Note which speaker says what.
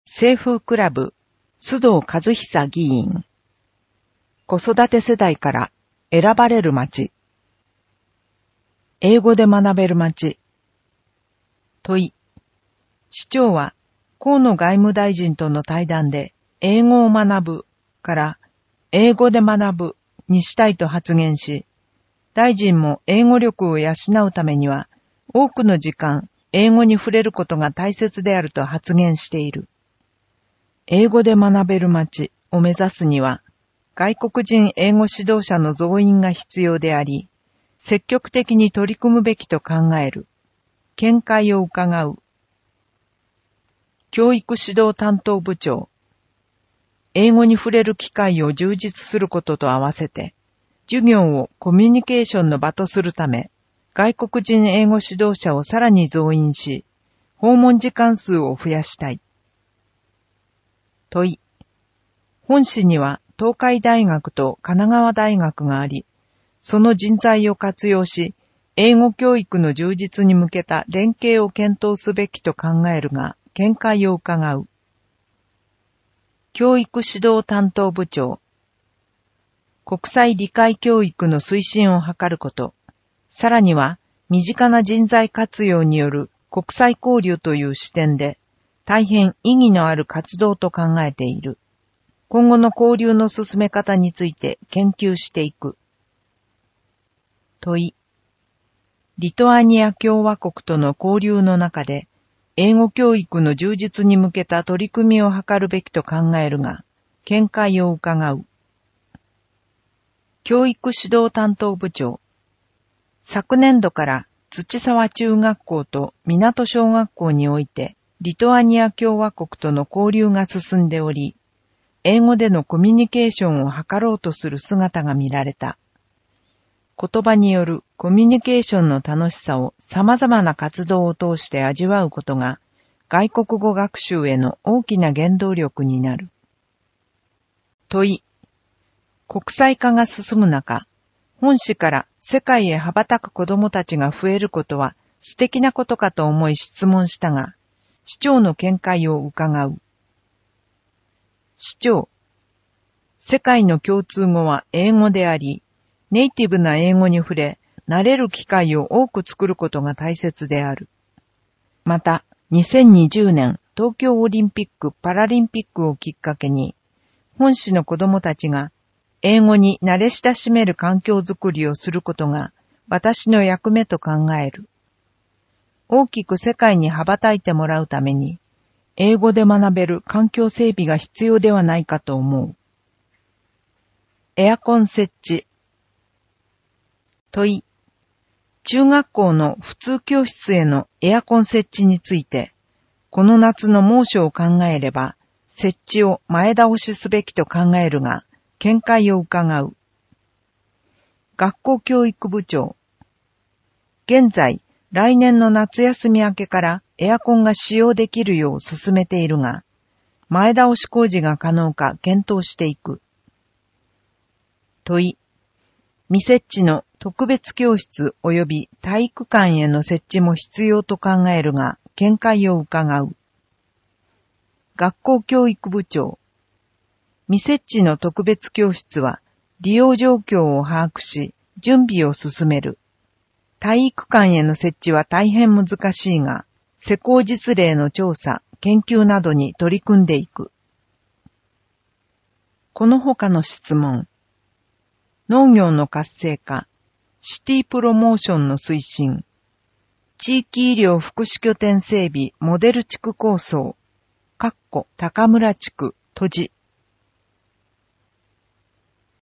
Speaker 1: 清風クラブ、須藤和久議員。子育て世代から選ばれる町。英語で学べる町。問い。市長は河野外務大臣との対談で英語を学ぶから英語で学ぶにしたいと発言し、大臣も英語力を養うためには多くの時間英語に触れることが大切であると発言している。英語で学べる町を目指すには、外国人英語指導者の増員が必要であり、積極的に取り組むべきと考える。見解を伺う。教育指導担当部長。英語に触れる機会を充実することと合わせて、授業をコミュニケーションの場とするため、外国人英語指導者をさらに増員し、訪問時間数を増やしたい。問い。本市には東海大学と神奈川大学があり、その人材を活用し、英語教育の充実に向けた連携を検討すべきと考えるが、見解を伺う。教育指導担当部長。国際理解教育の推進を図ること、さらには身近な人材活用による国際交流という視点で、大変意義のある活動と考えている。今後の交流の進め方について研究していく。問い。リトアニア共和国との交流の中で、英語教育の充実に向けた取り組みを図るべきと考えるが、見解を伺う。教育指導担当部長。昨年度から土沢中学校と港小学校において、リトアニア共和国との交流が進んでおり、英語でのコミュニケーションを図ろうとする姿が見られた。言葉によるコミュニケーションの楽しさを様々な活動を通して味わうことが、外国語学習への大きな原動力になる。問い。国際化が進む中、本市から世界へ羽ばたく子どもたちが増えることは素敵なことかと思い質問したが、市長の見解を伺う。市長。世界の共通語は英語であり、ネイティブな英語に触れ、慣れる機会を多く作ることが大切である。また、2020年東京オリンピック・パラリンピックをきっかけに、本市の子どもたちが英語に慣れ親しめる環境づくりをすることが私の役目と考える。大きく世界に羽ばたいてもらうために、英語で学べる環境整備が必要ではないかと思う。エアコン設置。問い。中学校の普通教室へのエアコン設置について、この夏の猛暑を考えれば、設置を前倒しすべきと考えるが、見解を伺う。学校教育部長。現在、来年の夏休み明けからエアコンが使用できるよう進めているが、前倒し工事が可能か検討していく。問い。未設置の特別教室及び体育館への設置も必要と考えるが、見解を伺う。学校教育部長。未設置の特別教室は利用状況を把握し、準備を進める。体育館への設置は大変難しいが、施工実例の調査、研究などに取り組んでいく。この他の質問。農業の活性化、シティプロモーションの推進、地域医療福祉拠点整備モデル地区構想、高村地区、閉じ。